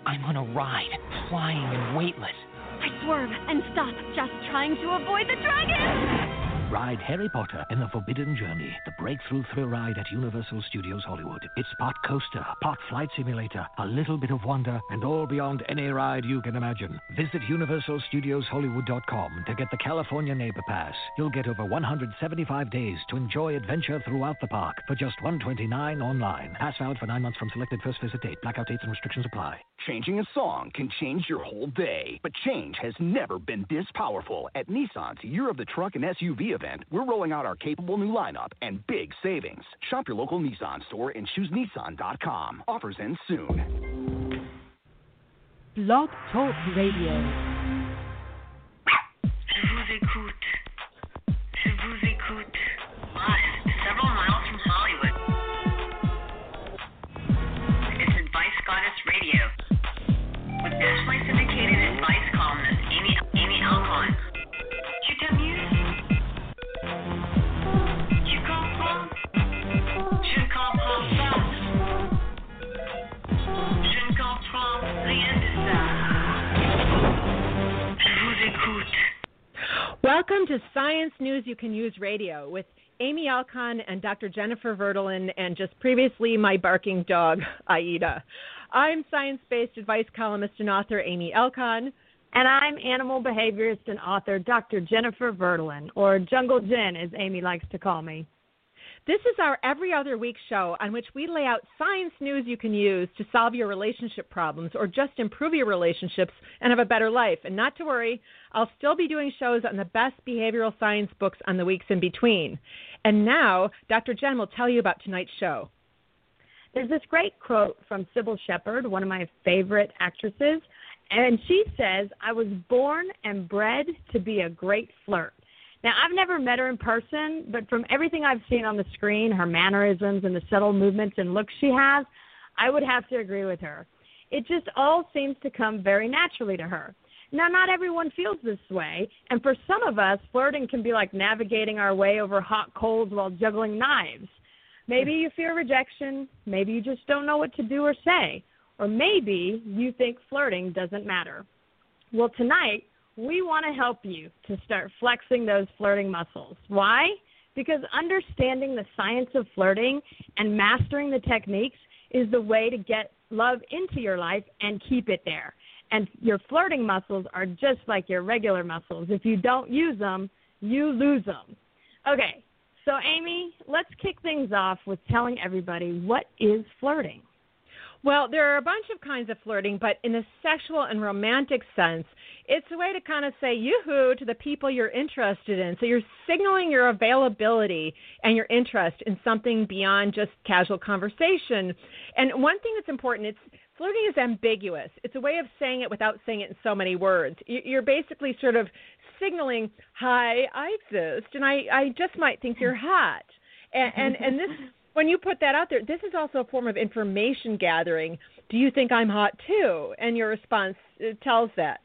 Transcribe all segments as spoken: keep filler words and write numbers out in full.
I'm on a ride, flying and weightless. I swerve and stop, just trying to avoid the dragon! Ride Harry Potter and the Forbidden Journey, the breakthrough thrill ride at Universal Studios Hollywood. It's part coaster, part flight simulator, a little bit of wonder, and all beyond any ride you can imagine. Visit universal studios hollywood dot com to get the California Neighbor Pass. You'll get over one hundred seventy-five days to enjoy adventure throughout the park for just one hundred twenty-nine dollars online. Pass valid for nine months from selected first visit date. Blackout dates and restrictions apply. Changing a song can change your whole day, but change has never been this powerful. At Nissan's Year of the Truck and S U V event, we're rolling out our capable new lineup and big savings. Shop your local Nissan store and choose Nissan dot com. Offers end soon. Blog Talk Radio. Je vous écoute. Je vous écoute. Live, several miles from Hollywood. It's Advice Goddess Radio with nationally syndicated advice columnist Amy Amy Alcon. Tu t'amuses? Tu comprends? Je ne comprends pas. Je ne comprends rien de ça. Je vous écoute. Welcome to Science News You Can Use Radio with Amy Alcon and Doctor Jennifer Verdolin, and just previously my barking dog, Aida. I'm science-based advice columnist and author Amy Alcon. And I'm animal behaviorist and author Doctor Jennifer Verdolin, or Jungle Jen, as Amy likes to call me. This is our every other week show on which we lay out science news you can use to solve your relationship problems or just improve your relationships and have a better life. And not to worry, I'll still be doing shows on the best behavioral science books on the weeks in between. And now, Doctor Jen will tell you about tonight's show. There's this great quote from Sybil Shepherd, one of my favorite actresses, and she says, "I was born and bred to be a great flirt." Now, I've never met her in person, but from everything I've seen on the screen, her mannerisms and the subtle movements and looks she has, I would have to agree with her. It just all seems to come very naturally to her. Now, not everyone feels this way, and for some of us, flirting can be like navigating our way over hot coals while juggling knives. Maybe you fear rejection, maybe you just don't know what to do or say, or maybe you think flirting doesn't matter. Well, tonight, we want to help you to start flexing those flirting muscles. Why? Because understanding the science of flirting and mastering the techniques is the way to get love into your life and keep it there. And your flirting muscles are just like your regular muscles. If you don't use them, you lose them. Okay, so Amy, let's kick things off with telling everybody, what is flirting? Well, there are a bunch of kinds of flirting, but in a sexual and romantic sense, it's a way to kind of say yoo-hoo to the people you're interested in. So you're signaling your availability and your interest in something beyond just casual conversation. And one thing that's important, it's flirting is ambiguous. It's a way of saying it without saying it in so many words. You're basically sort of signaling, hi, I exist, and I, I just might think you're hot. And, and, and this... When you put that out there, this is also a form of information gathering. Do you think I'm hot too? And your response tells that.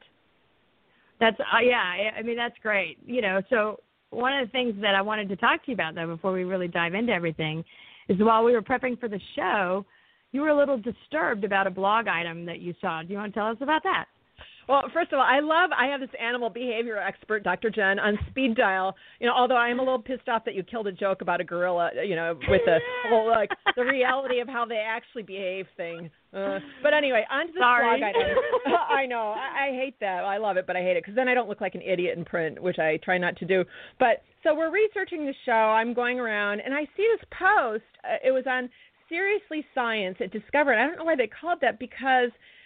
That's uh, yeah. I mean, that's great. You know, so one of the things that I wanted to talk to you about, though, before we really dive into everything, is while we were prepping for the show, you were a little disturbed about a blog item that you saw. Do you want to tell us about that? Well, first of all, I love, I have this animal behavior expert, Doctor Jen, on speed dial, you know, although I am a little pissed off that you killed a joke about a gorilla, you know, with the whole, like, the reality of how they actually behave thing. Uh, but anyway, on to this Sorry. blog item. I know, I, I hate that. I love it, but I hate it, because then I don't look like an idiot in print, which I try not to do. But, so we're researching the show, I'm going around, and I see this post. Uh, it was on Seriously Science at Discover, and I don't know why they called that, because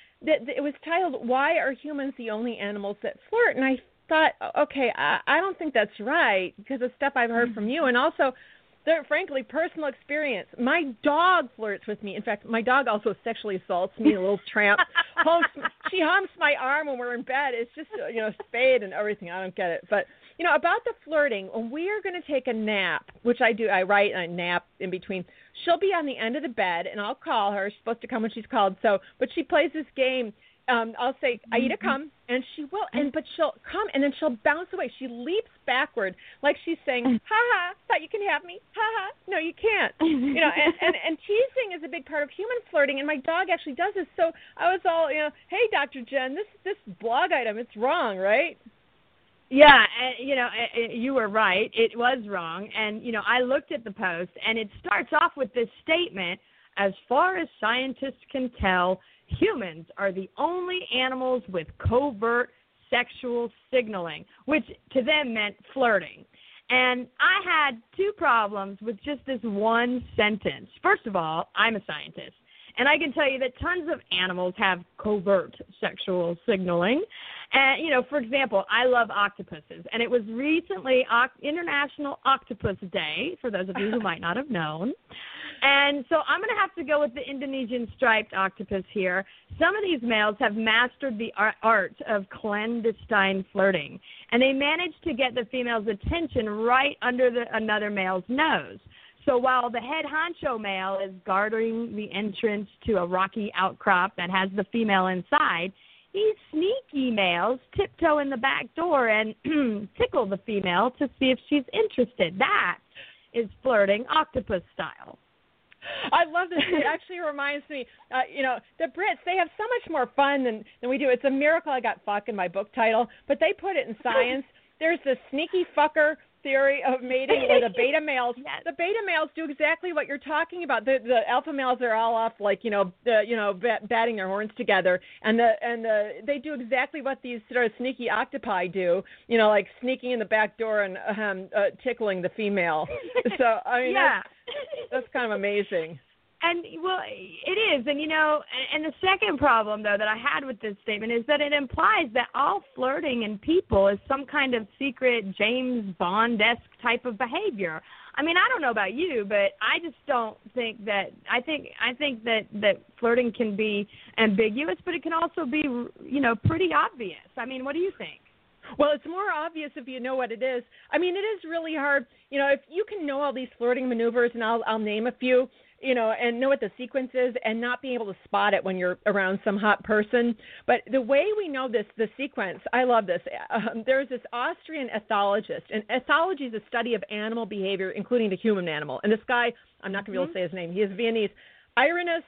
it was titled, Why Are Humans the Only Animals That Flirt? And I thought, okay, I, I don't think that's right because of stuff I've heard from you. And also, there, frankly, personal experience. My dog flirts with me. In fact, my dog also sexually assaults me, a little tramp. Humps, she humps my arm when we're in bed. It's just, you know, spayed and everything. I don't get it. But, you know, about the flirting, when we are going to take a nap, which I do, I write a nap in between. She'll be on the end of the bed, and I'll call her. She's supposed to come when she's called. So, but she plays this game. um, I'll say, Aida, come, and she will, and but she'll come, and then she'll bounce away. She leaps backward, like she's saying, "Ha ha, thought you can have me? Ha ha, no, you can't." You know, and, and and teasing is a big part of human flirting, and my dog actually does this. So I was all, you know, hey, Doctor Jen, this this blog item, it's wrong, right? Yeah, and, you know, you were right. It was wrong, and you know, I looked at the post, and it starts off with this statement: as far as scientists can tell, humans are the only animals with covert sexual signaling, which to them meant flirting. And I had two problems with just this one sentence. First of all, I'm a scientist, and I can tell you that tons of animals have covert sexual signaling. And, you know, for example, I love octopuses, and it was recently International Octopus Day, for those of you who might not have known. And so I'm going to have to go with the Indonesian striped octopus here. Some of these males have mastered the art of clandestine flirting, and they manage to get the female's attention right under the, another male's nose. So while the head honcho male is guarding the entrance to a rocky outcrop that has the female inside, these sneaky males tiptoe in the back door and tickle the female to see if she's interested. That is flirting octopus style. I love this. It actually reminds me, uh, you know, the Brits, they have so much more fun than, than we do. It's a miracle I got fuck in my book title, but they put it in science. There's this sneaky fucker theory of mating where the beta males, yes. the beta males do exactly what you're talking about. The, the alpha males are all off, like, you know, the, you know, bat, batting their horns together, and the and the they do exactly what these sort of sneaky octopi do, you know, like sneaking in the back door and um, uh, tickling the female. So I mean, yeah. that's, that's kind of amazing. And, well, it is. And, you know, and the second problem, though, that I had with this statement is that it implies that all flirting in people is some kind of secret James Bond-esque type of behavior. I mean, I don't know about you, but I just don't think that – I think I think that, that flirting can be ambiguous, but it can also be, you know, pretty obvious. I mean, what do you think? Well, it's more obvious if you know what it is. I mean, it is really hard. You know, if you can know all these flirting maneuvers, and I'll I'll name a few – you know, and know what the sequence is and not being able to spot it when you're around some hot person. But the way we know this, the sequence, I love this. Um, there's this Austrian ethologist, and ethology is a study of animal behavior, including the human animal. And this guy, I'm not going to be able to say his name, he is Viennese, Irenus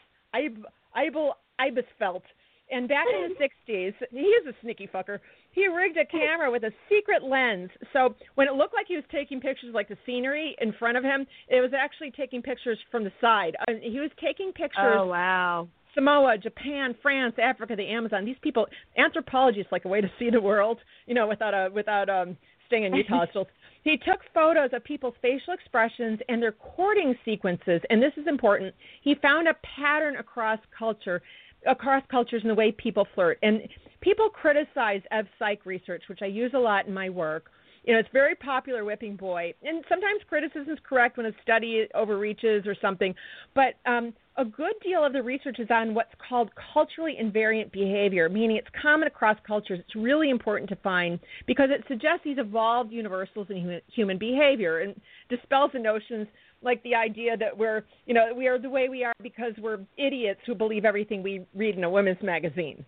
Eibel Eibesfeld. And back in the sixties, he is a sneaky fucker. He rigged a camera with a secret lens. So when it looked like he was taking pictures of, like, the scenery in front of him, it was actually taking pictures from the side. Uh, he was taking pictures. Oh, wow. Samoa, Japan, France, Africa, the Amazon. These people, anthropology is like a way to see the world, you know, without a, without um, staying in Utah still. He took photos of people's facial expressions and their courting sequences. And this is important. He found a pattern across culture. across cultures in the way people flirt. And people criticize Ev Psych research, which I use a lot in my work. You know, it's very popular, Whipping Boy. And sometimes criticism is correct when a study overreaches or something. But um, a good deal of the research is on what's called culturally invariant behavior, meaning it's common across cultures. It's really important to find because it suggests these evolved universals in human, human behavior and dispels the notions like the idea that we're, you know, we are the way we are because we're idiots who believe everything we read in a women's magazine.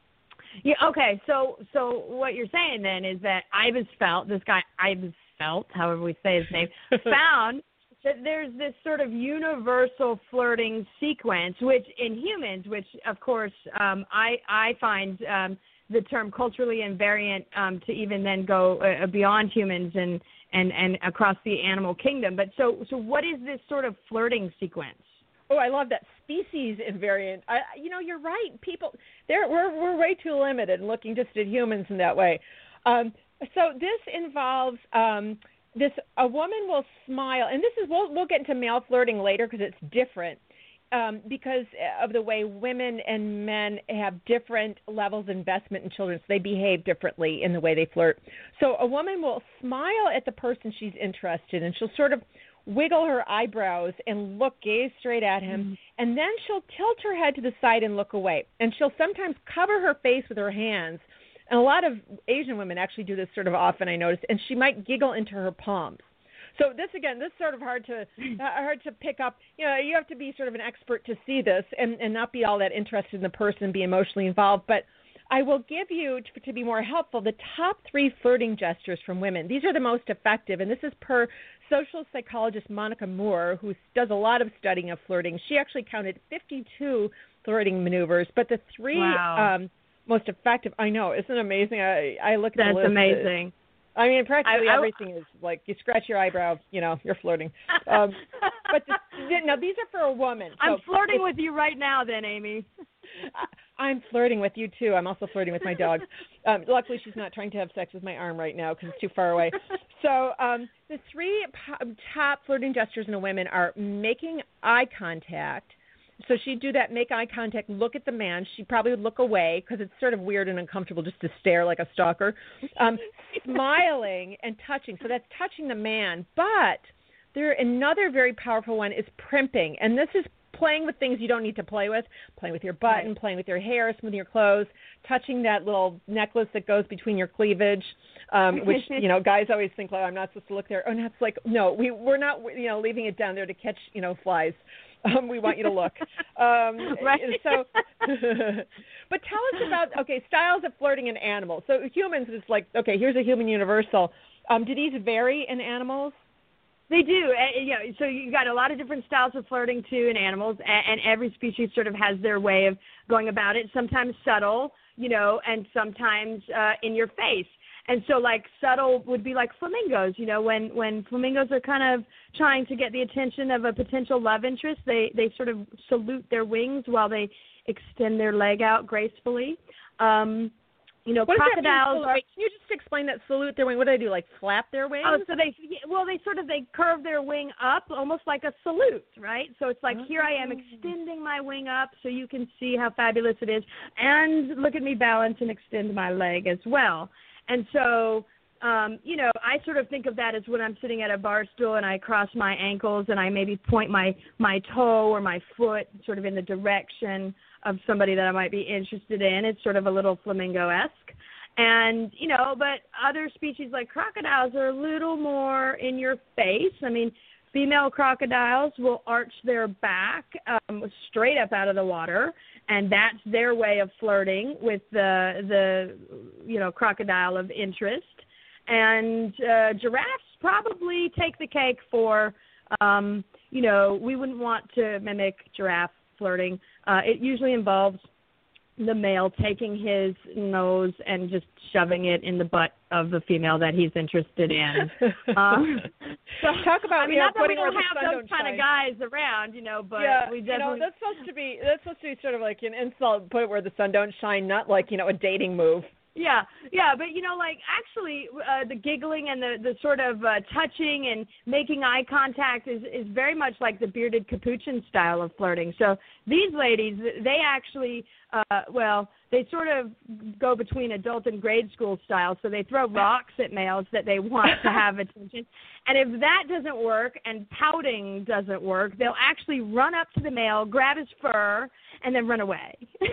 Yeah. Okay. So, so what you're saying then is that Eibesfeld, this guy Eibesfeld, however we say his name, found that there's this sort of universal flirting sequence, which in humans, which of course um, I I find um, the term culturally invariant um, to even then go uh, beyond humans and. And, and across the animal kingdom. But so so what is this sort of flirting sequence? Oh, I love that, species invariant. I, you know, you're right. People, they're, we're we're way too limited in looking just at humans in that way. Um, so this involves um, this. A woman will smile, and this is we'll we'll get into male flirting later because it's different. Um, because of the way women and men have different levels of investment in children, so they behave differently in the way they flirt. So a woman will smile at the person she's interested in. She'll sort of wiggle her eyebrows and look, gaze straight at him, mm-hmm. and then she'll tilt her head to the side and look away. And she'll sometimes cover her face with her hands. And a lot of Asian women actually do this sort of often, I notice, and she might giggle into her palms. So this, again, this is sort of hard to uh, hard to pick up. You know, you have to be sort of an expert to see this and, and not be all that interested in the person and be emotionally involved. But I will give you, to, to be more helpful, the top three flirting gestures from women. These are the most effective, and this is per social psychologist Monica Moore, who does a lot of studying of flirting. She actually counted fifty-two flirting maneuvers, but the three wow. um, most effective, I know, isn't it amazing? I, I look at That's the list. amazing. I mean, practically I, I, everything is like you scratch your eyebrow, you know, you're flirting. Um, but the, no, these are for a woman. So I'm flirting with you right now, then, Amy. I'm flirting with you too. I'm also flirting with my dog. Um, luckily, she's not trying to have sex with my arm right now because it's too far away. So um, the three po- top flirting gestures in a woman are making eye contact. So she'd do that, make eye contact, look at the man. She probably would look away because it's sort of weird and uncomfortable just to stare like a stalker. Um, smiling and touching. So that's touching the man. But there another very powerful one is primping. And this is playing with things you don't need to play with, playing with your button, right. playing with your hair, smoothing your clothes, touching that little necklace that goes between your cleavage, um, which, you know, guys always think, like, I'm not supposed to look there. Oh, no, it's like, no, we, we're not, you know, leaving it down there to catch, you know, flies. Um, we want you to look. Um, right. So, but tell us about, okay, styles of flirting in animals. So humans, it's like, okay, here's a human universal. Um, do these vary in animals? They do. Uh, you know, so you got a lot of different styles of flirting, too, in animals, and, and every species sort of has their way of going about it, sometimes subtle, you know, and sometimes uh, in your face. And so, like, subtle would be like flamingos, you know, when, when flamingos are kind of trying to get the attention of a potential love interest, they, they sort of salute their wings while they extend their leg out gracefully. Um, you know, what crocodiles are... Wait, can you just explain that salute their wing? What do they do, like flap their wings? Oh, so they, well, they sort of, they curve their wing up almost like a salute, right? So it's like, oh. Here I am extending my wing up so you can see how fabulous it is, and look at me balance and extend my leg as well. And so, um, you know, I sort of think of that as when I'm sitting at a bar stool and I cross my ankles and I maybe point my, my toe or my foot sort of in the direction of somebody that I might be interested in. It's sort of a little flamingo-esque. And, you know, but other species like crocodiles are a little more in your face. I mean, female crocodiles will arch their back um, straight up out of the water, and that's their way of flirting with the, the you know, crocodile of interest. And uh, giraffes probably take the cake for, um, you know, we wouldn't want to mimic giraffe flirting. Uh, it usually involves the male taking his nose and just shoving it in the butt of the female that he's interested in. Um, so talk about, I mean, you know, not that we putting don't where have the sun those don't kind shine. of guys around, you know, but yeah, we definitely. You know, that's supposed to be that's supposed to be sort of like an insult. Put it where the sun don't shine, not like, you know, a dating move. Yeah, yeah, but, you know, like, actually, uh, the giggling and the, the sort of uh, touching and making eye contact is, is very much like the bearded capuchin style of flirting. So these ladies, they actually, uh, well, they sort of go between adult and grade school style. So they throw rocks at males that they want to have attention. And if that doesn't work and pouting doesn't work, they'll actually run up to the male, grab his fur, and then run away.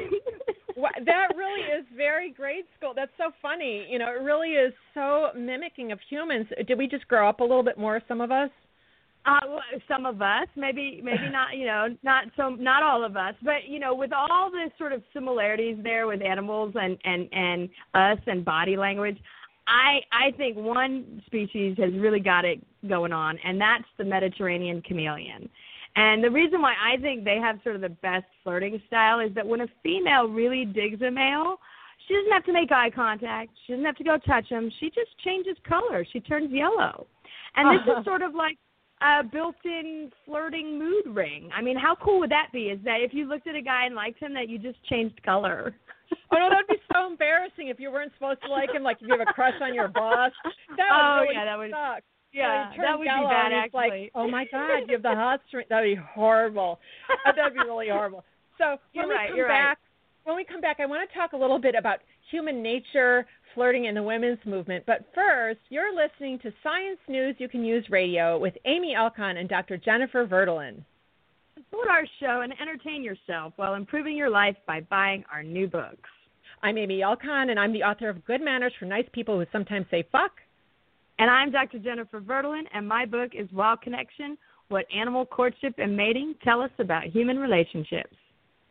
Well, that really is very grade school. That's so funny. You know, it really is so mimicking of humans. Did we just grow up a little bit more, some of us? Uh, well, some of us, maybe, maybe not. You know, not so, not all of us. But you know, with all the sort of similarities there with animals and and and us and body language, I I think one species has really got it going on, and that's the Mediterranean chameleon. And the reason why I think they have sort of the best flirting style is that when a female really digs a male, she doesn't have to make eye contact. She doesn't have to go touch him. She just changes color. She turns yellow. And this is sort of like a built-in flirting mood ring. I mean, how cool would that be, is that if you looked at a guy and liked him, that you just changed color? Oh, no, that would be so embarrassing if you weren't supposed to like him, like if you have a crush on your boss. That would oh, really yeah, that would suck. Yeah, so that would be bad, actually. Like, oh, my God, you have the hot string. That would be horrible. That would be really horrible. So when you're we right, come you're back, right. when we come back, I want to talk a little bit about human nature, flirting, and the women's movement. But first, you're listening to Science News You Can Use Radio with Amy Alcon and Doctor Jennifer Verdolin. Support our show and entertain yourself while improving your life by buying our new books. I'm Amy Alcon, and I'm the author of Good Manners for Nice People Who Sometimes Say Fuck. And I'm Doctor Jennifer Verdolin, and my book is Wild Connection, What Animal Courtship and Mating Tell Us About Human Relationships.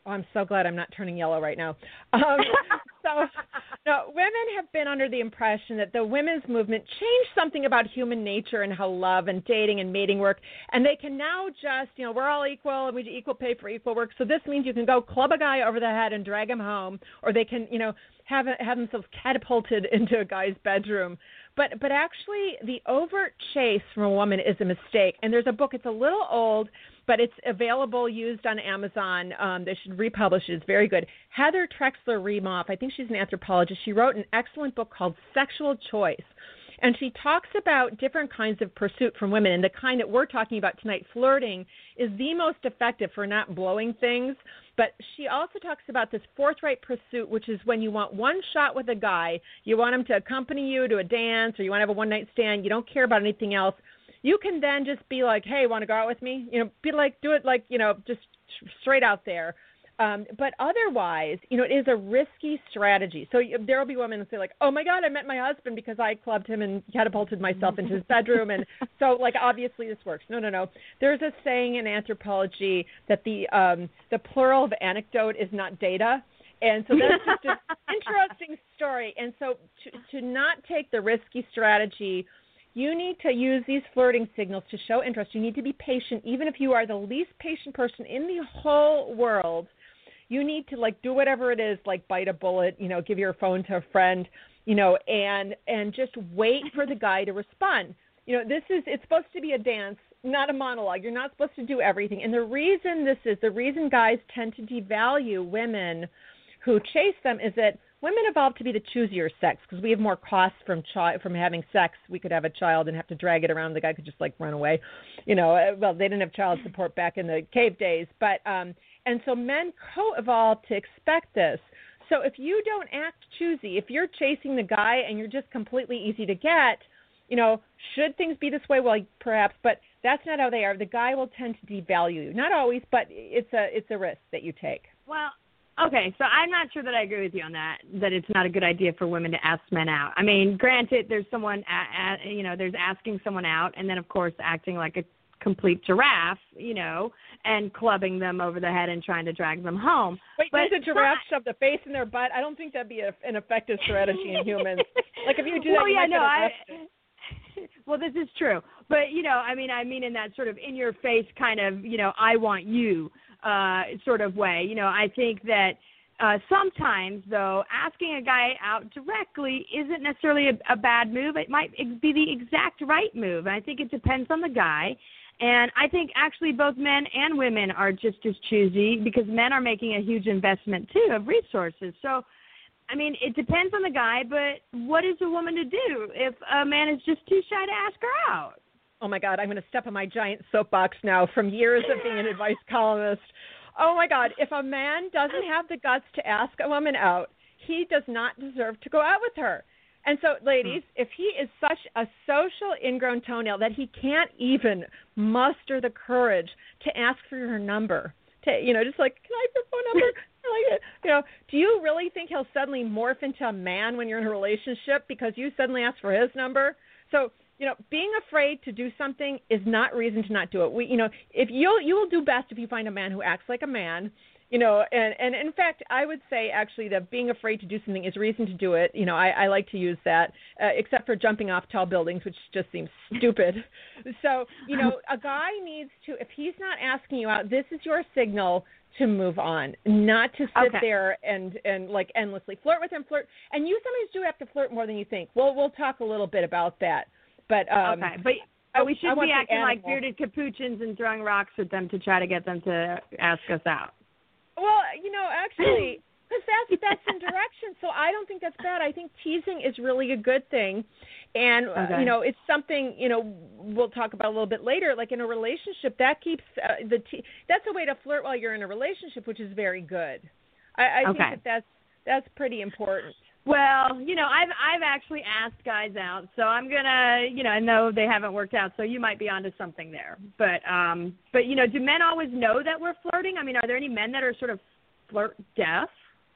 Oh, I'm so glad I'm not turning yellow right now. Um, so, no, women have been under the impression that the women's movement changed something about human nature and how love and dating and mating work, and they can now just, you know, we're all equal and we do equal pay for equal work. So this means you can go club a guy over the head and drag him home, or they can, you know, have have themselves catapulted into a guy's bedroom. But but actually, the overt chase from a woman is a mistake. And there's a book, it's a little old, but it's available, used on Amazon. Um, they should republish it. It's very good. Heather Trexler-Remoff, I think she's an anthropologist. She wrote an excellent book called Sexual Choice. And she talks about different kinds of pursuit from women. And the kind that we're talking about tonight, flirting, is the most effective for not blowing things. But she also talks about this forthright pursuit, which is when you want one shot with a guy, you want him to accompany you to a dance, or you want to have a one-night stand, you don't care about anything else. You can then just be like, hey, want to go out with me? You know, be like, do it like, you know, just straight out there. Um, but otherwise, you know, it is a risky strategy. So there will be women that say like, oh, my God, I met my husband because I clubbed him and catapulted myself into his bedroom. And so, like, obviously this works. No, no, no. There's a saying in anthropology that the um, the plural of anecdote is not data. And so that's just an interesting story. And so to, to not take the risky strategy, you need to use these flirting signals to show interest. You need to be patient, even if you are the least patient person in the whole world. You need to, like, do whatever it is, like bite a bullet, you know, give your phone to a friend, you know, and and just wait for the guy to respond. You know, this is, it's supposed to be a dance, not a monologue. You're not supposed to do everything. And the reason this is, the reason guys tend to devalue women who chase them is that women evolved to be the choosier sex because we have more costs from chi- from having sex. We could have a child and have to drag it around. The guy could just, like, run away. You know, well, they didn't have child support back in the cave days. But, um, and so men co-evolved to expect this. So if you don't act choosy, if you're chasing the guy and you're just completely easy to get, you know, should things be this way? Well, perhaps, but that's not how they are. The guy will tend to devalue you. Not always, but it's a it's a risk that you take. Well, okay, so I'm not sure that I agree with you on that, that it's not a good idea for women to ask men out. I mean, granted, there's someone, a, a, you know, there's asking someone out, and then, of course, acting like a complete giraffe, you know, and clubbing them over the head and trying to drag them home. Wait, but does a giraffe shove the face in their butt? I don't think that'd be a, an effective strategy in humans. Like, if you do that, well, you yeah, might no, get arrested. I, well, this is true. But, you know, I mean, I mean in that sort of in-your-face kind of, you know, I want you uh, sort of way. You know, I think that uh, sometimes, though, asking a guy out directly isn't necessarily a, a bad move. It might be the exact right move. And I think it depends on the guy. And I think actually both men and women are just as choosy because men are making a huge investment, too, of resources. So, I mean, it depends on the guy, but what is a woman to do if a man is just too shy to ask her out? Oh, my God, I'm going to step on my giant soapbox now from years of being an advice columnist. Oh, my God, if a man doesn't have the guts to ask a woman out, he does not deserve to go out with her. And so, ladies, if he is such a social ingrown toenail that he can't even muster the courage to ask for her number, to, you know, just like, can I have your phone number? Like, you know, do you really think he'll suddenly morph into a man when you're in a relationship because you suddenly ask for his number? So, you know, being afraid to do something is not reason to not do it. We, you know, if you'll you will do best if you find a man who acts like a man. You know, and, and in fact, I would say actually that being afraid to do something is reason to do it. You know, I, I like to use that, uh, except for jumping off tall buildings, which just seems stupid. So, you know, a guy needs to, if he's not asking you out, this is your signal to move on, not to sit okay. there and, and like endlessly flirt with him, flirt. And you sometimes do have to flirt more than you think. Well, we'll talk a little bit about that. But um, okay, but but we shouldn't be acting animal. like bearded capuchins and throwing rocks at them to try to get them to ask us out. Well, you know, actually, because that's that's in direction, so I don't think that's bad. I think teasing is really a good thing, and okay. uh, you know, it's something, you know, we'll talk about a little bit later. Like in a relationship, that keeps uh, the te- that's a way to flirt while you're in a relationship, which is very good. I, I okay. think that that's that's pretty important. Well, you know, I've I've actually asked guys out, so I'm gonna, you know, I know they haven't worked out, so you might be onto something there. But, um, but you know, do men always know that we're flirting? I mean, are there any men that are sort of flirt deaf?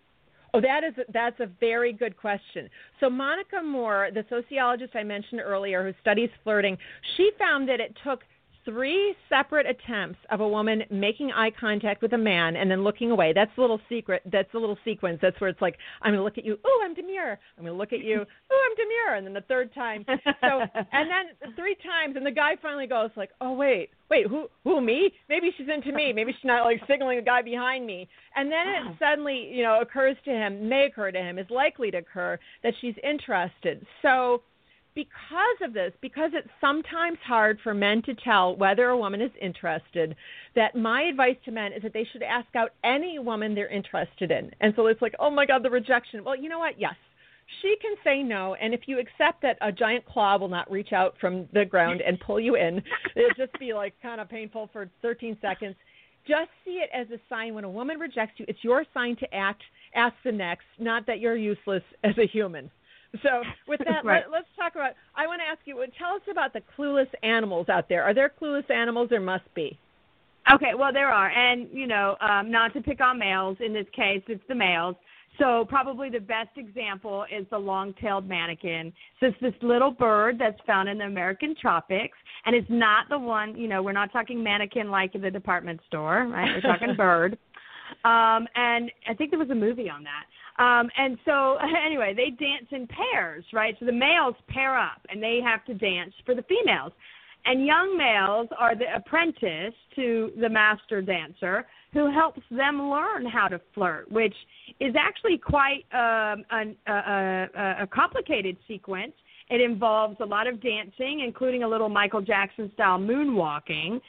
Oh, that is a, that's a very good question. So Monica Moore, the sociologist I mentioned earlier, who studies flirting, she found that it took three separate attempts of a woman making eye contact with a man and then looking away. That's a little secret. That's a little sequence. That's where it's like, I'm going to look at you. Oh, I'm demure. I'm going to look at you. Oh, I'm demure. And then the third time. So, and then three times. And the guy finally goes like, oh, wait, wait, who, who, me? Maybe she's into me. Maybe she's not like signaling a guy behind me. And then it suddenly, you know, occurs to him, may occur to him, is likely to occur that she's interested. So, because of this, because it's sometimes hard for men to tell whether a woman is interested, that my advice to men is that they should ask out any woman they're interested in. And so it's like, oh, my God, the rejection. Well, you know what? Yes, she can say no. And if you accept that a giant claw will not reach out from the ground and pull you in, it'll just be like kind of painful for thirteen seconds. Just see it as a sign when a woman rejects you. It's your sign to act, ask the next, not that you're useless as a human. So with that, right. let, let's talk about, I want to ask you, tell us about the clueless animals out there. Are there clueless animals? There must be. Okay, well, there are. And, you know, um, not to pick on males. In this case, it's the males. So probably the best example is the long-tailed manakin. So it's this little bird that's found in the American tropics, and it's not the one, you know, we're not talking mannequin like in the department store, right? We're talking bird. Um, and I think there was a movie on that. Um, and so, anyway, they dance in pairs, right? So the males pair up, and they have to dance for the females. And young males are the apprentice to the master dancer who helps them learn how to flirt, which is actually quite um, an, a, a, a complicated sequence. It involves a lot of dancing, including a little Michael Jackson-style moonwalking.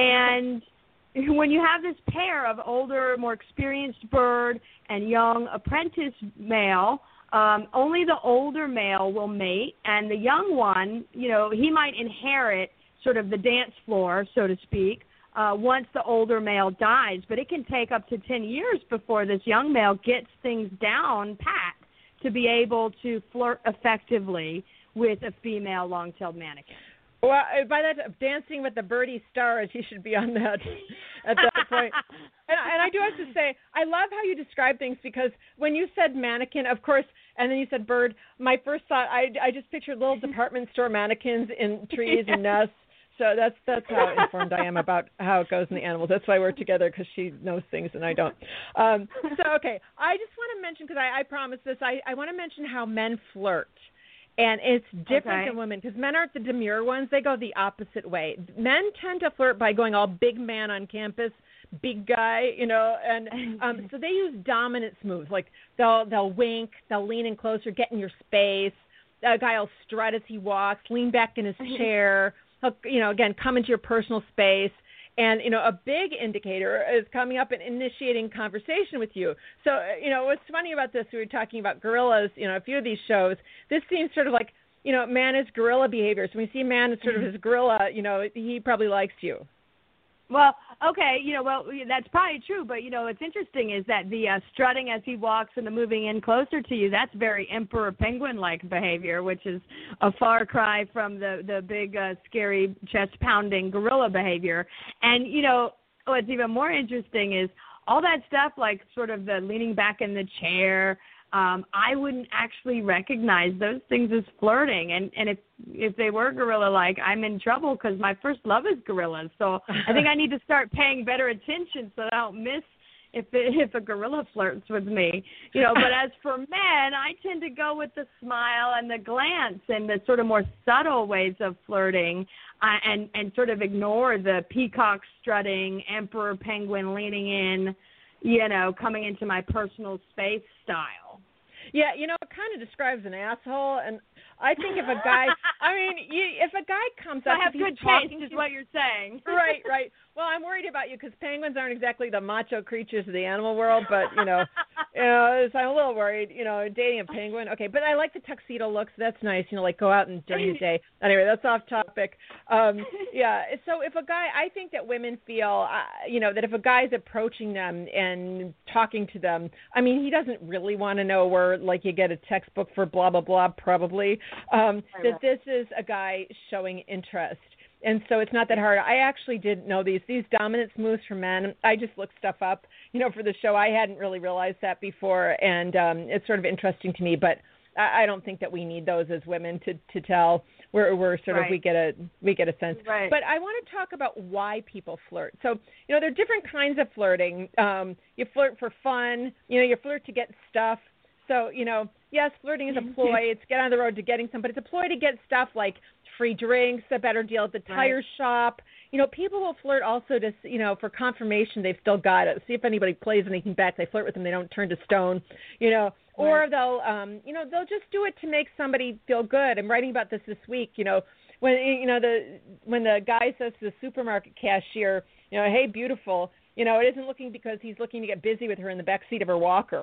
And when you have this pair of older, more experienced bird and young apprentice male, um, only the older male will mate, and the young one, you know, he might inherit sort of the dance floor, so to speak, uh, once the older male dies. But it can take up to ten years before this young male gets things down pat to be able to flirt effectively with a female long-tailed mannequin. Well, by that, Dancing with the Birdie Stars, he should be on that at that point. And, and I do have to say, I love how you describe things, because when you said mannequin, of course, and then you said bird, my first thought, I, I just pictured little department store mannequins in trees and nests. So that's that's how informed I am about how it goes in the animals. That's why we're together, because she knows things and I don't. Um, so, okay, I just want to mention, because I, I promised this, I, I want to mention how men flirt. And it's different okay. than women, because men aren't the demure ones. They go the opposite way. Men tend to flirt by going all big man on campus, big guy, you know, and um, so they use dominance moves. Like they'll they'll wink, they'll lean in closer, get in your space. A guy will strut as he walks, lean back in his chair. He'll, you know, again, come into your personal space. And, you know, a big indicator is coming up and initiating conversation with you. So, you know, what's funny about this, we were talking about gorillas, you know, a few of these shows, this seems sort of like, you know, man is gorilla behavior. So when you see a man as sort of his gorilla, you know, he probably likes you. Well, okay, you know, well, that's probably true, but, you know, what's interesting is that the uh, strutting as he walks and the moving in closer to you, that's very emperor penguin-like behavior, which is a far cry from the, the big, uh, scary, chest-pounding gorilla behavior. And, you know, what's even more interesting is all that stuff, like sort of the leaning back in the chair, Um, I wouldn't actually recognize those things as flirting. And, and if if they were gorilla-like, I'm in trouble, because my first love is gorillas. So I think I need to start paying better attention so that I don't miss if it, if a gorilla flirts with me. You know, but as for men, I tend to go with the smile and the glance and the sort of more subtle ways of flirting, uh, and, and sort of ignore the peacock strutting, emperor penguin leaning in, you know, coming into my personal space style. Yeah, you know, it kind of describes an asshole, and I think if a guy, I mean, you, if a guy comes so up, I have if good he's taste, is what you're saying. Right, right. Well, I'm worried about you, because penguins aren't exactly the macho creatures of the animal world, but, you know, you know, so I'm a little worried, you know, dating a penguin. Okay, but I like the tuxedo looks. That's nice, you know, like go out and during the day. Anyway, that's off topic. Um, yeah, so if a guy, I think that women feel, uh, you know, that if a guy's approaching them and talking to them, I mean, he doesn't really want to know where, like, you get a textbook for blah, blah, blah, probably, um, that this is a guy showing interest. And so it's not that hard. I actually didn't know these. These dominance moves for men, I just looked stuff up, you know, for the show. I hadn't really realized that before, and um, it's sort of interesting to me. But I, I don't think that we need those as women to to tell. We're we're sort right. of we get a we get a sense. Right. But I want to talk about why people flirt. So you know there are different kinds of flirting. Um, you flirt for fun. You know you flirt to get stuff. So you know yes, flirting is a ploy. It's get on the road to getting some, but it's a ploy to get stuff like free drinks, a better deal at the tire right. shop. You know, people will flirt also to, you know, for confirmation they've still got it. See if anybody plays anything back. They flirt with them. They don't turn to stone, you know. Or right. they'll, um, you know, they'll just do it to make somebody feel good. I'm writing about this this week. You know, when you know the when the guy says to the supermarket cashier, you know, hey, beautiful. You know, it isn't looking because he's looking to get busy with her in the back seat of her walker.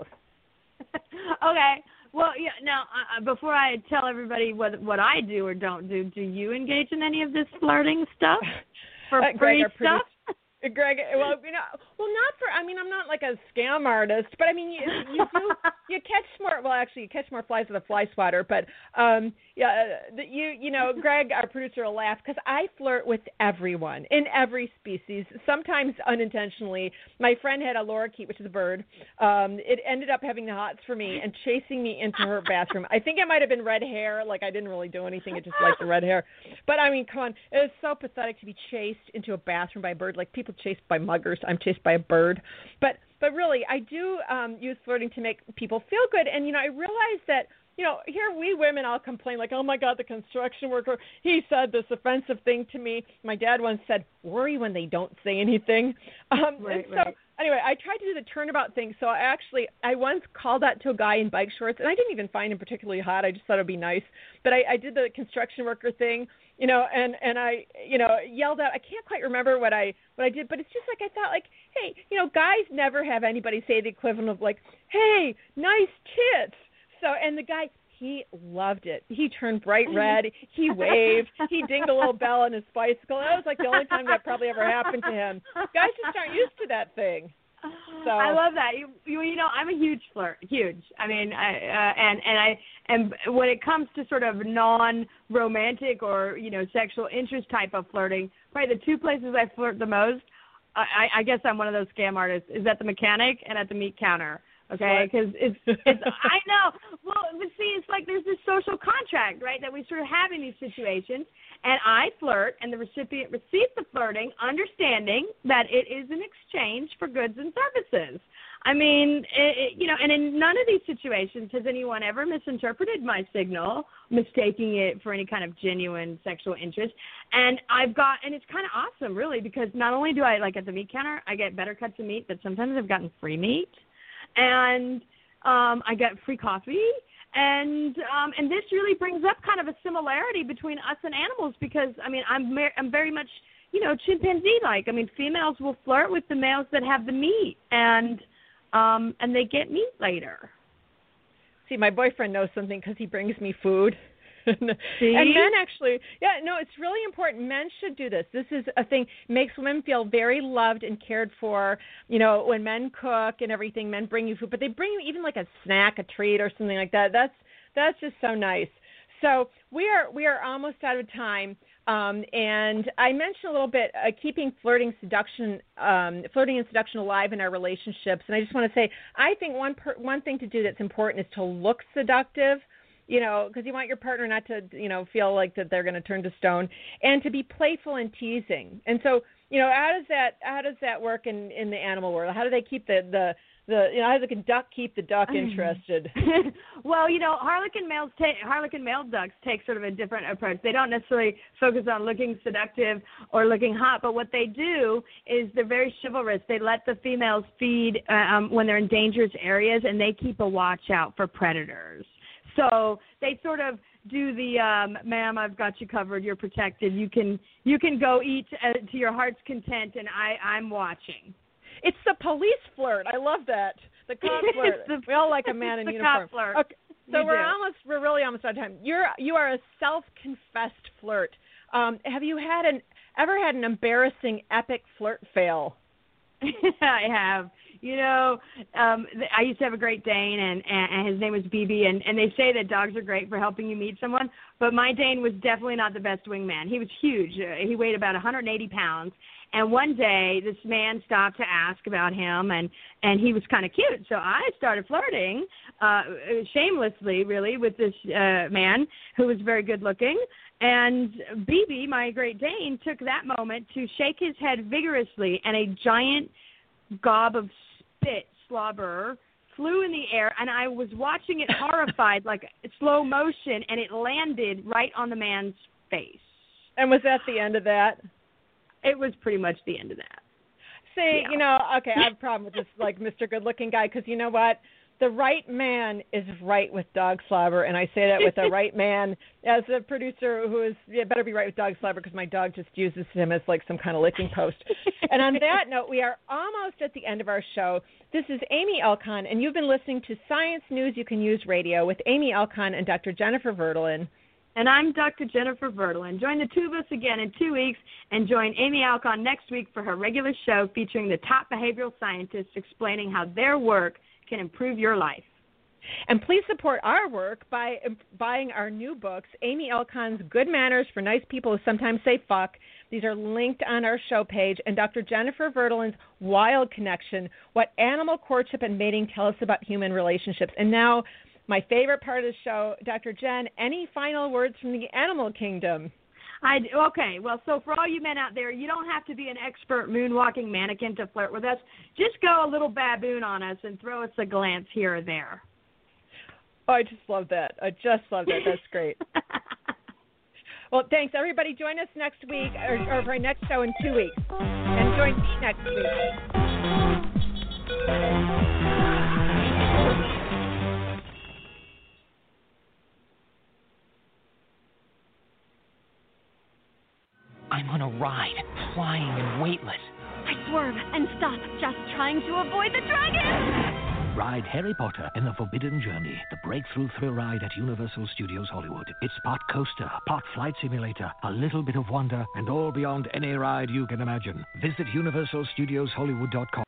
Okay. Well, yeah. Now, uh, before I tell everybody what what I do or don't do, do you engage in any of this flirting stuff for uh, free Greg, stuff? Pretty, Greg, well, you know, well, not for. I mean, I'm not like a scam artist, but I mean, you you do you catch more. Well, actually, you catch more flies with a fly swatter. But um, yeah, the, you you know, Greg, our producer, will laugh because I flirt with everyone in every species. Sometimes unintentionally. My friend had a lorikeet, which is a bird. Um, it ended up having the hots for me and chasing me into her bathroom. I think it might have been red hair. Like I didn't really do anything. It just liked the red hair. But I mean, come on, it was so pathetic to be chased into a bathroom by a bird. Like people chased by muggers. I'm chased by a bird. But but really, I do um, use flirting to make people feel good. And, you know, I realize that, you know, here we women all complain like, oh, my God, the construction worker, he said this offensive thing to me. My dad once said, worry when they don't say anything. Um, right, and so right. anyway, I tried to do the turnabout thing. So I actually, I once called out to a guy in bike shorts, and I didn't even find him particularly hot. I just thought it would be nice. But I, I did the construction worker thing. You know, and, and I, you know, yelled out. I can't quite remember what I what I did, but it's just like I thought, like, hey, you know, guys never have anybody say the equivalent of like, hey, nice tits. So, and the guy, he loved it. He turned bright red. He waved. He dinged a little bell on his bicycle. That was like the only time that probably ever happened to him. Guys just aren't used to that thing. So I love that. You, you, you know, I'm a huge flirt, huge. I mean, I, uh, and and I and when it comes to sort of non-romantic or you know sexual interest type of flirting, probably the two places I flirt the most, I, I guess I'm one of those scam artists, is at the mechanic and at the meat counter. Okay, because it's, it's I know. Well, but see, it's like there's this social contract, right, that we sort of have in these situations. And I flirt, and the recipient receives the flirting, understanding that it is an exchange for goods and services. I mean, it, it, you know, and in none of these situations has anyone ever misinterpreted my signal, mistaking it for any kind of genuine sexual interest. And I've got, and it's kind of awesome, really, because not only do I, like at the meat counter, I get better cuts of meat, but sometimes I've gotten free meat. And um, I get free coffee, and um, and this really brings up kind of a similarity between us and animals because I mean I'm mer- I'm very much you know chimpanzee-like. I mean females will flirt with the males that have the meat, and um, and they get meat later. See, my boyfriend knows something because he brings me food. See? And men actually, yeah, no, it's really important. Men should do this. This is a thing, makes women feel very loved and cared for. You know, when men cook and everything, men bring you food, but they bring you even like a snack, a treat or something like that. That's that's just so nice. So we are we are almost out of time. Um, and I mentioned a little bit uh, keeping flirting, seduction, um, flirting and seduction alive in our relationships. And I just want to say, I think one per, one thing to do that's important is to look seductive. You know, because you want your partner not to, you know, feel like that they're going to turn to stone, and to be playful and teasing. And so, you know, how does that how does that work in, in the animal world? How do they keep the, the, the you know, how does a duck keep the duck interested? Well, you know, harlequin males take harlequin male ducks take sort of a different approach. They don't necessarily focus on looking seductive or looking hot, but what they do is they're very chivalrous. They let the females feed uh, um, when they're in dangerous areas, and they keep a watch out for predators. So they sort of do the, um, ma'am, I've got you covered. You're protected. You can you can go eat uh, to your heart's content, and I, I'm watching. It's the police flirt. I love that. The cop flirt. the, we all like a man in the uniform. Cop flirt. Okay, so we we're do. almost we're really almost out of time. You're you are a self-confessed flirt. Um, have you had an ever had an embarrassing epic flirt fail? I have. You know, um, I used to have a Great Dane, and, and his name was B B, and, and they say that dogs are great for helping you meet someone, but my Dane was definitely not the best wingman. He was huge. Uh, he weighed about one hundred eighty pounds, And one day, this man stopped to ask about him, and, and he was kind of cute. So I started flirting uh, shamelessly, really, with this uh, man who was very good-looking. And B B, my Great Dane, took that moment to shake his head vigorously, and a giant gob of spit, slobber, flew in the air, and I was watching it horrified, like slow motion, and it landed right on the man's face. And was that the end of that? It was pretty much the end of that. See, Yeah. you know, okay, I have a problem with this, like, Mister Good-Looking guy, because you know what? The right man is right with dog slobber, and I say that with the right man as a producer who is, yeah, better be right with dog slobber because my dog just uses him as like some kind of licking post. And on that note, we are almost at the end of our show. This is Amy Elcon, and you've been listening to Science News You Can Use Radio with Amy Elcon and Doctor Jennifer Verdolin. And I'm Doctor Jennifer Verdolin. Join the two of us again in two weeks, and join Amy Alcon next week for her regular show featuring the top behavioral scientists explaining how their work can improve your life. And please support our work by buying our new books, Amy Elcon's Good Manners for Nice People Who Sometimes Say Fuck. These are linked on our show page. And Doctor Jennifer Verdolin's Wild Connection, What Animal Courtship and Mating Tell Us About Human Relationships. And now, my favorite part of the show, Doctor Jen, any final words from the animal kingdom? I, okay, well, so for all you men out there, you don't have to be an expert moonwalking mannequin to flirt with us. Just go a little baboon on us and throw us a glance here or there. Oh, I just love that. I just love that. That's great. Well, thanks, everybody. Join us next week, or, or for our next show in two weeks. And join me next week. I'm on a ride, flying and weightless. I swerve and stop, just trying to avoid the dragon. Ride Harry Potter in the Forbidden Journey, the breakthrough thrill ride at Universal Studios Hollywood. It's part coaster, part flight simulator, a little bit of wonder, and all beyond any ride you can imagine. Visit universal studios hollywood dot com.